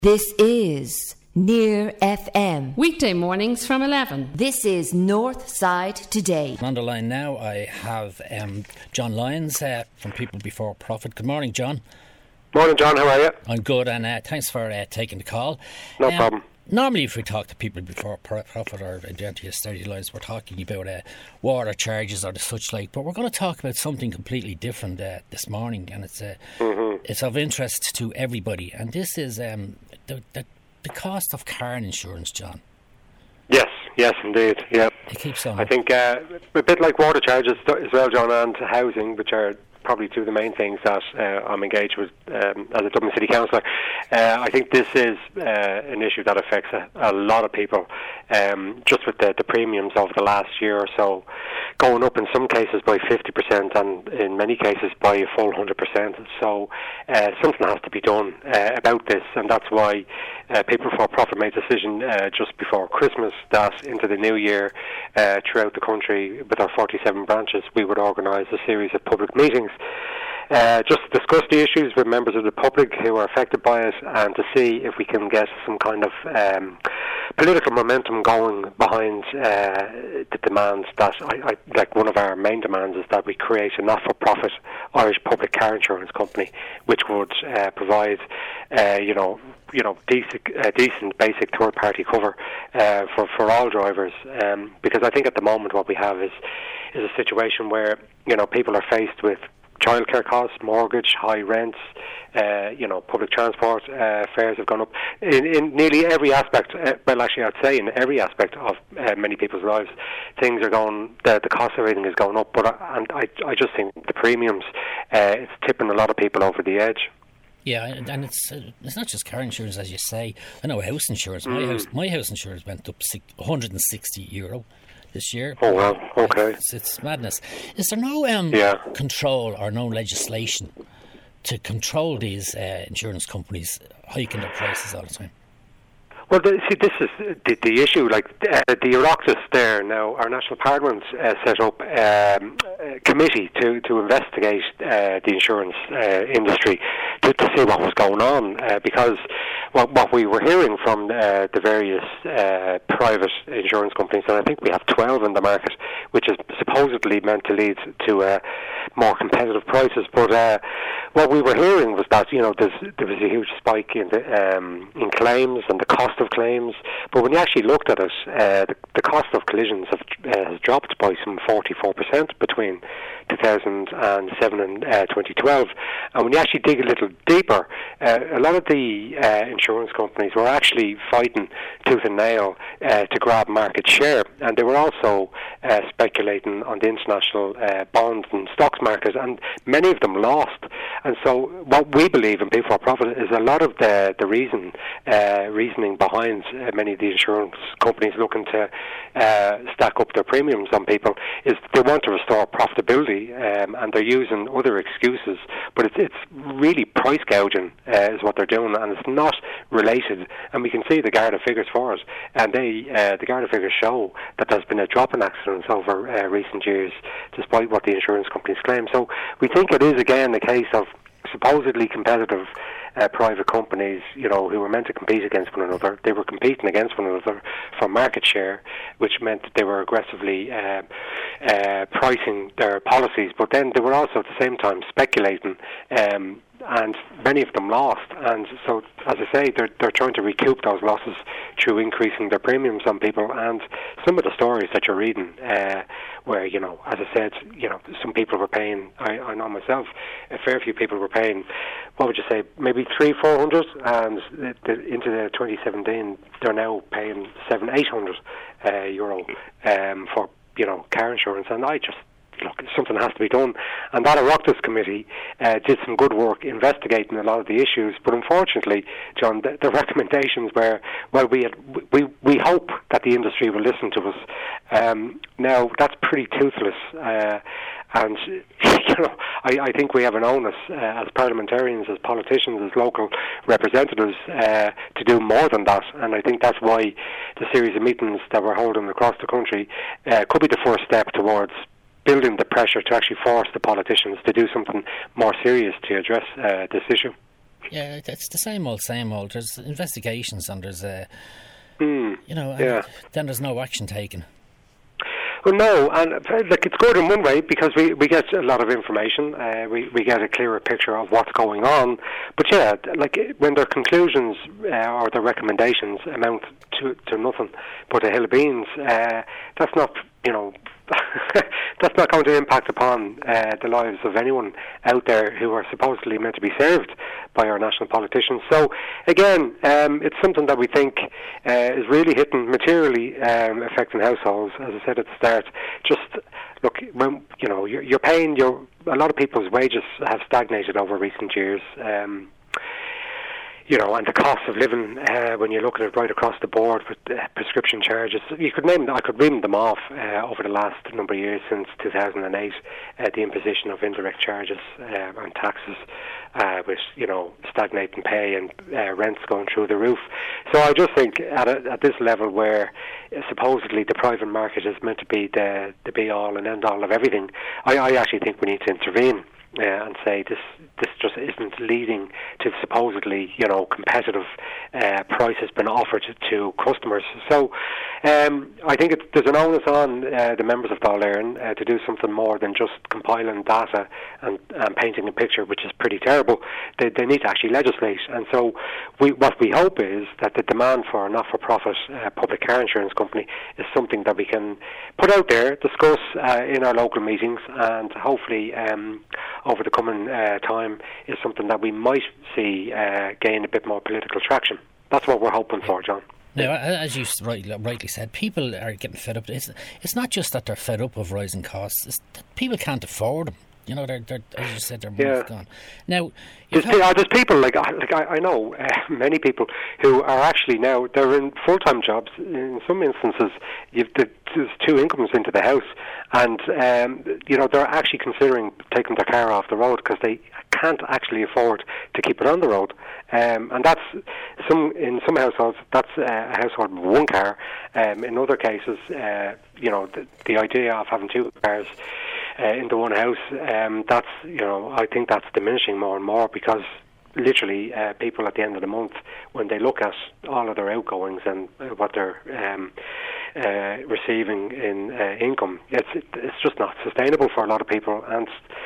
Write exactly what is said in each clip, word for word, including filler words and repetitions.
This is Near F M. Weekday mornings from eleven. This is North Side Today. On the line now I have um, John Lyons uh, from People Before Profit. Good morning, John. Morning, John. How are you? I'm good, and uh, thanks for uh, taking the call. No um, problem. Normally if we talk to People Before Profit or Identity Austerity Lines, we're talking about uh, water charges or the such like, but we're going to talk about something completely different uh, this morning, and it's uh, mm-hmm. it's of interest to everybody, and this is um, the, the the cost of car insurance, John. Yes, yes, indeed. Yeah, it keeps on. I think uh, a bit like water charges as well, John, and housing, which are probably two of the main things that uh, I'm engaged with um, as a Dublin City Councillor. Uh, I think this is uh, an issue that affects a, a lot of people, um, just with the, the premiums over the last year or so, going up in some cases by fifty percent and in many cases by a full one hundred percent. So uh, something has to be done uh, about this, and that's why uh, People Before Profit made a decision uh, just before Christmas that into the new year, uh, throughout the country with our forty-seven branches, we would organise a series of public meetings Uh, just to discuss the issues with members of the public who are affected by it, and to see if we can get some kind of um, political momentum going behind uh, the demands that, I, I, like one of our main demands is that we create a not-for-profit Irish public car insurance company, which would uh, provide, uh, you know, you know, decent, uh, decent basic third-party cover uh, for for all drivers. Um, because I think at the moment what we have is is a situation where, you know, people are faced with childcare costs, mortgage, high rents, uh, you know, public transport uh, fares have gone up in, in nearly every aspect. Uh, well, actually, I'd say in every aspect of uh, many people's lives, things are going. The, the cost of everything is going up. But I, and I, I just think the premiums, uh, it's tipping a lot of people over the edge. Yeah, and it's uh, it's not just car insurance, as you say. I know house insurance. My mm. house, my house insurance went up one hundred sixty euro. This year. Oh well, okay. It's, it's madness. Is there no um, yeah. control or no legislation to control these uh, insurance companies hiking their prices all the time? Well, the, see, this is the, the issue. Like uh, the Oireachtas there now, our national parliament uh, set up um, a committee to to investigate uh, the insurance uh, industry to, to see what was going on, uh, because what, what we were hearing from uh, the various uh, private insurance companies, and I think we have twelve in the market, which is supposedly meant to lead to uh, more competitive prices. But uh, what we were hearing was that, you know, there's, there was a huge spike in the um, in claims and the cost of claims. But when you actually looked at it, uh, the, the cost of collisions have, uh, has dropped by some forty-four percent between two thousand seven and uh, twenty twelve. And when you actually dig a little deeper, uh, a lot of the uh, insurance companies were actually fighting tooth and nail uh, to grab market share, and they were also uh, speculating on the international uh, bonds and stocks market, and many of them lost. And so what we believe in People Before Profit is a lot of the, the reason uh, reasoning behind uh, many of the insurance companies looking to uh, stack up their premiums on people is they want to restore profitability, um, and they're using other excuses, but it's, it's really price gouging uh, is what they're doing, and it's not related. And we can see the Garda figures for it, and they uh, the Garda figures show that there's been a drop in accidents over uh, recent years, despite what the insurance companies claim. So we think it is again a case of supposedly competitive uh, private companies, you know, who were meant to compete against one another. They were competing against one another for market share, which meant that they were aggressively uh, uh, pricing their policies, but then they were also at the same time speculating, um, and many of them lost. And so, as I say, they're, they're trying to recoup those losses through increasing their premiums on people. And some of the stories that you're reading, uh, where, you know, as I said, you know, some people were paying, I, I know myself, a fair few people were paying, what would you say, maybe three, four hundred, and the, the, into the twenty seventeen, they're now paying seven, eight hundred uh, euro um, for, you know, car insurance. And I just, look, something has to be done. And that Oireachtas committee uh, did some good work investigating a lot of the issues. But unfortunately, John, the, the recommendations were, well, we had, we we hope that the industry will listen to us. Um, now, that's pretty toothless. Uh, and, you know, I, I think we have an onus uh, as parliamentarians, as politicians, as local representatives uh, to do more than that. And I think that's why the series of meetings that we're holding across the country uh, could be the first step towards building the pressure to actually force the politicians to do something more serious to address uh, this issue. Yeah, it's the same old, same old. There's investigations and there's, uh, mm, you know, and yeah. then there's no action taken. Well, no, and like it's good in one way because we, we get a lot of information. Uh, we we get a clearer picture of what's going on. But yeah, like when their conclusions uh, or their recommendations amount to to nothing but a hill of beans, uh, that's not you know. that's not going to impact upon uh, the lives of anyone out there who are supposedly meant to be served by our national politicians. So, again, um, it's something that we think uh, is really hitting materially, um, affecting households. As I said at the start, just look, when you know you're, you're paying your a lot of people's wages have stagnated over recent years. Um, You know, and the cost of living, uh, when you look at it right across the board with uh, prescription charges, you could name, I could name them off uh, over the last number of years since two thousand eight, uh, the imposition of indirect charges uh, and taxes, uh, with, you know, stagnating pay and uh, rents going through the roof. So I just think at, a, at this level where uh, supposedly the private market is meant to be the, the be-all and end-all of everything, I, I actually think we need to intervene. Uh, and say this this just isn't leading to supposedly you know competitive uh, prices being offered to, to customers. So um, I think it's, there's an onus on uh, the members of Dáil Éireann uh, to do something more than just compiling data and, and painting a picture, which is pretty terrible. They, they need to actually legislate. And so we, what we hope is that the demand for a not-for-profit uh, public car insurance company is something that we can put out there, discuss uh, in our local meetings, and hopefully um, over the coming uh, time is something that we might see uh, gain a bit more political traction. That's what we're hoping for, John. Now, as you rightly, rightly said, people are getting fed up. It's, it's not just that they're fed up of rising costs, it's that people can't afford them. You know, they're, they're, as you said, their money's yeah. gone. Now, there's, pe- uh, there's people, like, like I, I know uh, many people who are actually now, they're in full-time jobs. In some instances, you've, there's two incomes into the house, and, um, you know, they're actually considering taking their car off the road because they can't actually afford to keep it on the road. Um, and that's, some in some households, that's a household with one car. Um, in other cases, uh, you know, the, the idea of having two cars Uh, into one house, um, that's, you know, I think that's diminishing more and more because literally uh, people at the end of the month, when they look at all of their outgoings and uh, what they're um, uh, receiving in uh, income, it's it's just not sustainable for a lot of people. And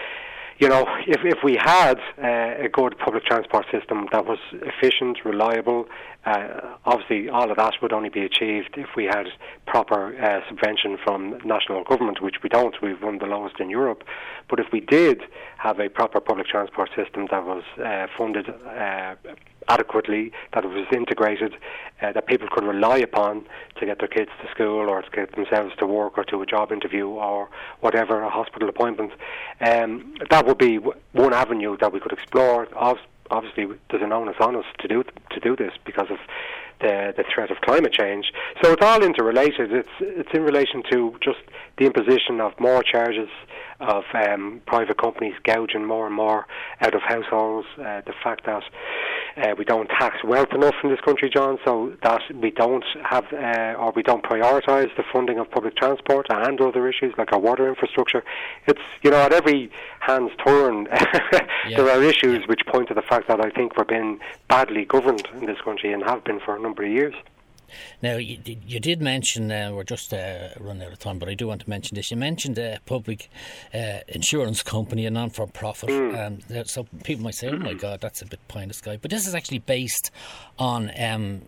you know, if if we had uh, a good public transport system that was efficient, reliable, uh, obviously all of that would only be achieved if we had proper uh, subvention from national government, which we don't. We've one of the lowest in Europe. But if we did have a proper public transport system that was uh, funded uh, adequately, that it was integrated, uh, that people could rely upon to get their kids to school or to get themselves to work or to a job interview or whatever, a hospital appointment, um, that would be w- one avenue that we could explore. Obviously, there's an onus on us to do to do this because of the the threat of climate change. So it's all interrelated. It's it's in relation to just the imposition of more charges, of um, private companies gouging more and more out of households, uh, the fact that uh, we don't tax wealth enough in this country, John, so that we don't have uh, or we don't prioritise the funding of public transport and other issues like our water infrastructure. It's, you know, at every hand's turn yeah. there are issues which point to the fact that I think we're being badly governed in this country and have been for a number of years. Now, you, you did mention, uh, we're just uh, running out of time, but I do want to mention this. You mentioned a public uh, insurance company, a non-for-profit. Mm. Um, so people might say, oh my God, that's a bit pie in the sky. But this is actually based on, um,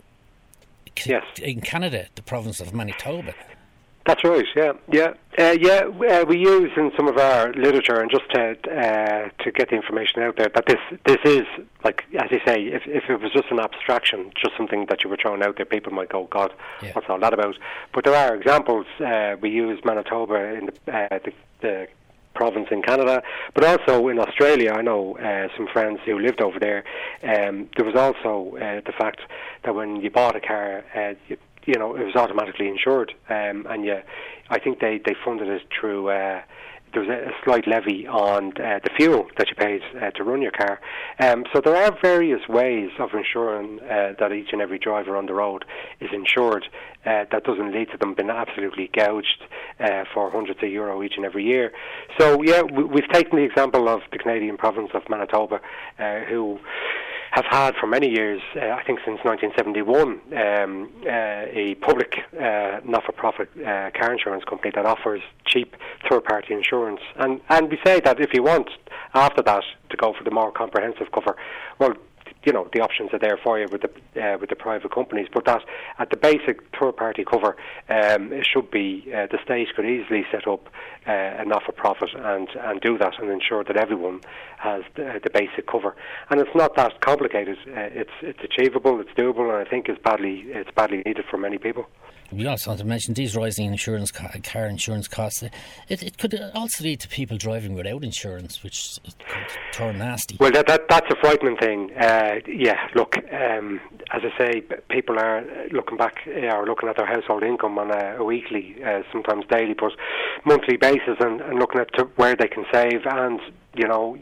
yes. in Canada, the province of Manitoba. That's right, yeah. Yeah, uh, yeah. Uh, we use in some of our literature, and just to uh, to get the information out there, that this this is, like, as you say, if if it was just an abstraction, just something that you were throwing out there, people might go, God, yeah. what's all that about? But there are examples. Uh, we use Manitoba in the, uh, the, the province in Canada, but also in Australia. I know uh, some friends who lived over there. Um, there was also uh, the fact that when you bought a car, uh, you, you know, it was automatically insured, um, and yeah, I think they, they funded it through, uh, there was a, a slight levy on uh, the fuel that you paid uh, to run your car. Um, so there are various ways of ensuring uh, that each and every driver on the road is insured. Uh, that doesn't lead to them being absolutely gouged uh, for hundreds of euro each and every year. So yeah, we, we've taken the example of the Canadian province of Manitoba, uh, who have had for many years, uh, I think since nineteen seventy-one, um, uh, a public uh, not-for-profit uh, car insurance company that offers cheap third-party insurance. And, and we say that if you want, after that, to go for the more comprehensive cover, well, you know, the options are there for you with the uh, with the private companies, but that at the basic third-party cover, um, it should be uh, the state could easily set up uh, a not-for-profit and and do that and ensure that everyone has the, the basic cover. And it's not that complicated. Uh, it's it's achievable, it's doable, and I think it's badly it's badly needed for many people. We also want to mention these rising insurance car insurance costs. It, it could also lead to people driving without insurance, which could turn nasty. Well, that, that that's a frightening thing. Uh, yeah, look, um, as I say, people are looking back, are looking at their household income on a, a weekly, uh, sometimes daily, but monthly basis, and, and looking at to where they can save, and you know.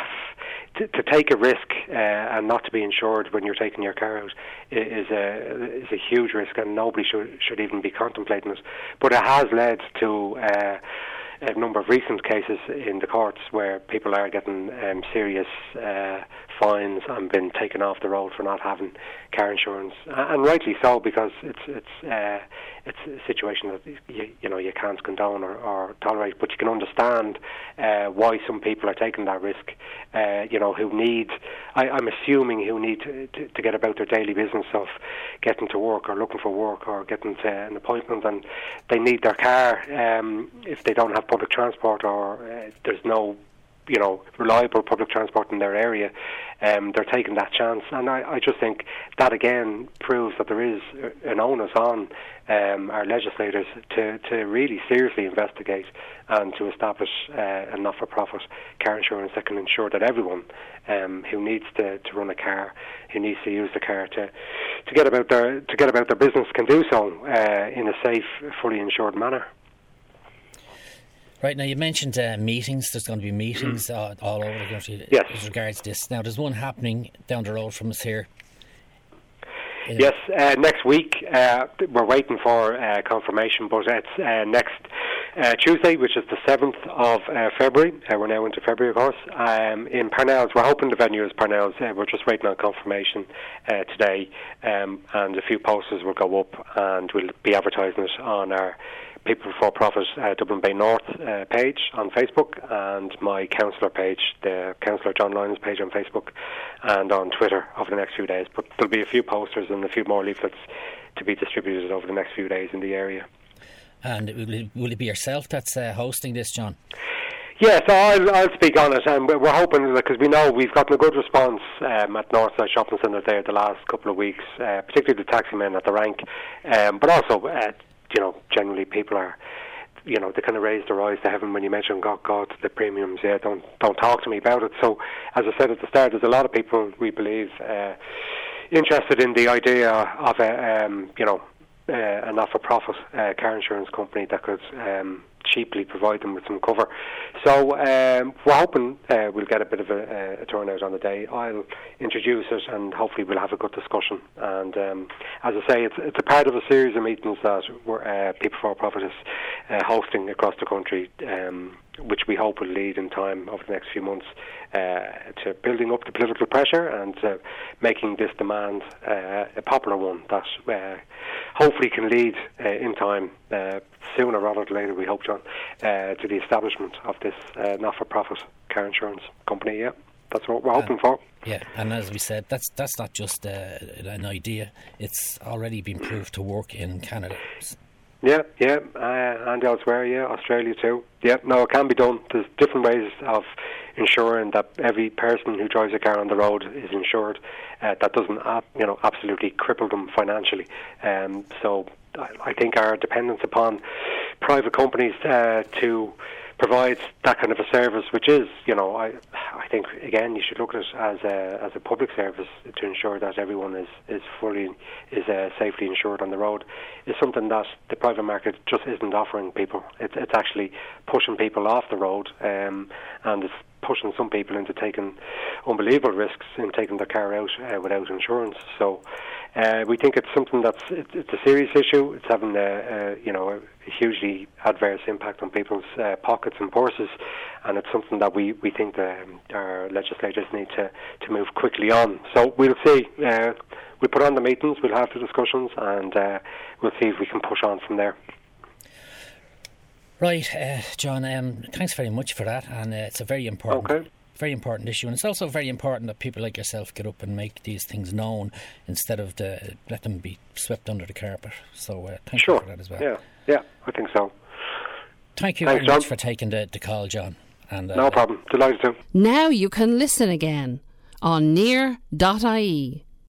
To, to take a risk uh, and not to be insured when you're taking your car out is a is a huge risk, and nobody should should even be contemplating it. But it has led to uh, a number of recent cases in the courts where people are getting um, serious uh, fines and been taken off the road for not having car insurance, and rightly so, because it's it's uh, it's a situation that you, you know you can't condone or, or tolerate. But you can understand uh, why some people are taking that risk. Uh, you know, who need, I, I'm assuming, who need to, to, to get about their daily business of getting to work or looking for work or getting to an appointment, and they need their car. Um, if they don't have public transport, or uh, there's no, you know, reliable public transport in their area, um, they're taking that chance. And I, I just think that again proves that there is an onus on um, our legislators to, to really seriously investigate and to establish uh, a not-for-profit car insurance that can ensure that everyone um, who needs to, to run a car, who needs to use the car to to get about their to get about their business, can do so uh, in a safe, fully insured manner. Right, now you mentioned uh, meetings. There's going to be meetings uh, all over the country yes. as regards this. Now, there's one happening down the road from us here. Uh, yes, uh, next week. Uh, we're waiting for uh, confirmation, but it's uh, next uh, Tuesday, which is the seventh of uh, February. Uh, we're now into February, of course. Um, in Parnells, we're hoping the venue is Parnells. Uh, we're just waiting on confirmation uh, today, um, and a few posters will go up, and we'll be advertising it on our People Before Profit uh, Dublin Bay North uh, page on Facebook, and my councillor page, the Councillor John Lyons page on Facebook, and on Twitter over the next few days. But there'll be a few posters and a few more leaflets to be distributed over the next few days in the area. And will it, will it be yourself that's uh, hosting this, John? Yeah, so I'll, I'll speak on it, and we're hoping, because we know we've gotten a good response um, at Northside Shopping Centre there the last couple of weeks, uh, particularly the taxi men at the rank, um, but also uh, you know, generally people are, you know, they kind of raise their eyes to heaven when you mention, God, God, the premiums, yeah, don't don't talk to me about it. So, as I said at the start, there's a lot of people, we believe, uh, interested in the idea of a, um, you know, uh, a not-for-profit uh, car insurance company that could um, cheaply provide them with some cover. So um, we're hoping uh, we'll get a bit of a, a turnout on the day. I'll introduce it, and hopefully we'll have a good discussion. And um, as I say, it's, it's a part of a series of meetings that we're, uh, People for Profit is uh, hosting across the country, um, which we hope will lead in time over the next few months uh, to building up the political pressure and uh, making this demand uh, a popular one that uh, hopefully can lead uh, in time, uh, sooner rather than later, we hope, John, uh, to the establishment of this uh, not-for-profit car insurance company. Yeah, that's what we're hoping uh, for. Yeah, and as we said, that's that's not just uh, an idea. It's already been proved to work in Canada. Yeah, yeah, uh, and elsewhere, yeah, Australia too. Yeah, no, it can be done. There's different ways of ensuring that every person who drives a car on the road is insured. Uh, that doesn't, uh, you know, absolutely cripple them financially. Um, so I, I think our dependence upon private companies uh, to provide that kind of a service, which is, you know, I I think again you should look at it as a as a public service to ensure that everyone is is fully is uh, safely insured on the road, is something that the private market just isn't offering people. It's it's actually pushing people off the road, um, and it's pushing some people into taking unbelievable risks in taking their car out uh, without insurance. So Uh, we think it's something that's it's, it's a serious issue. It's having a, a you know a hugely adverse impact on people's uh, pockets and purses, and it's something that we we think that um, our legislators need to to move quickly on. So we'll see. Uh, we'll put on the meetings. We'll have the discussions, and uh, we'll see if we can push on from there. Right, uh, John. Um, thanks very much for that, and uh, it's a very important. Okay. Very important issue, and it's also very important that people like yourself get up and make these things known instead of the, let them be swept under the carpet. So uh, thank sure. you for that as well. Yeah, yeah, I think so. Thank you Thanks, very much John. for taking the, the call, John. And uh, no problem. Delighted to. Now you can listen again on near dot I E.